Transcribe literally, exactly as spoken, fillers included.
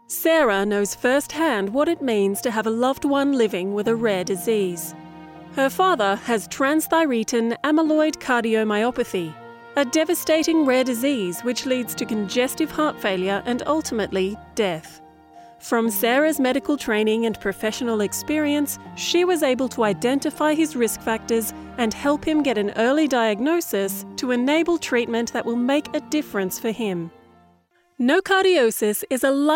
Sarah knows firsthand what it means to have a loved one living with a rare disease. Her father has transthyretin amyloid cardiomyopathy, a devastating rare disease which leads to congestive heart failure and ultimately death. From Sarah's medical training and professional experience, she was able to identify his risk factors and help him get an early diagnosis to enable treatment that will make a difference for him. Nocardiosis is a